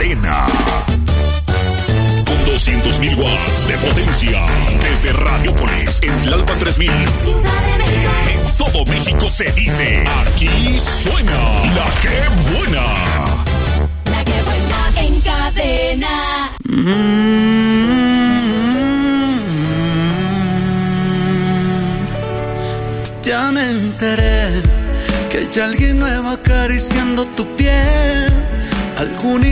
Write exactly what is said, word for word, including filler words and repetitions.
Cadena. Con doscientos mil watts de potencia. Desde Radiopolis, en Tlalpan tres mil. En todo México se dice, aquí suena la que buena. La que buena en Cadena. Mm-hmm. Ya me enteré que hay alguien nuevo acariciando tu piel. Algún